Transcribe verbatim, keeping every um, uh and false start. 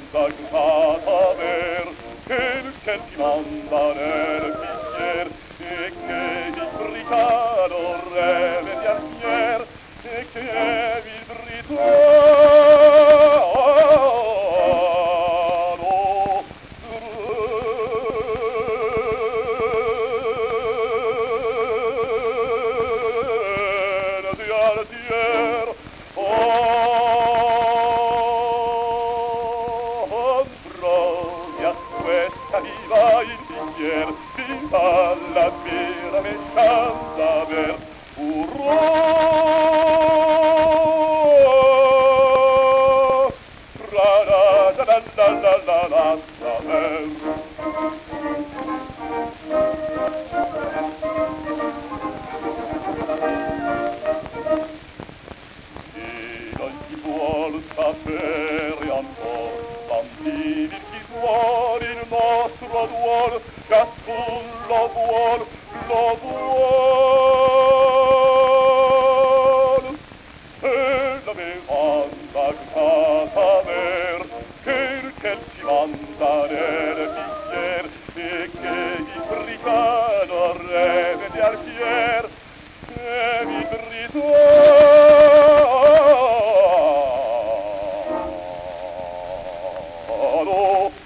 consacrata ver che quel ti manda nel bicchier e che vi bricano revendier e che vi britano Diartier, oh, Ambrosia, questa viva il bicchier, viva la vera me canta ver, urrò, ra la la la la la la la la ver. Vuol sapere ancor, bambini chi vuol il nostro duol, ciascun lo vuol, lo vuol. Se la bevanda grata ver, che il che ci manda nel bicchier, e che vi bricano revendiar fier, che vi brito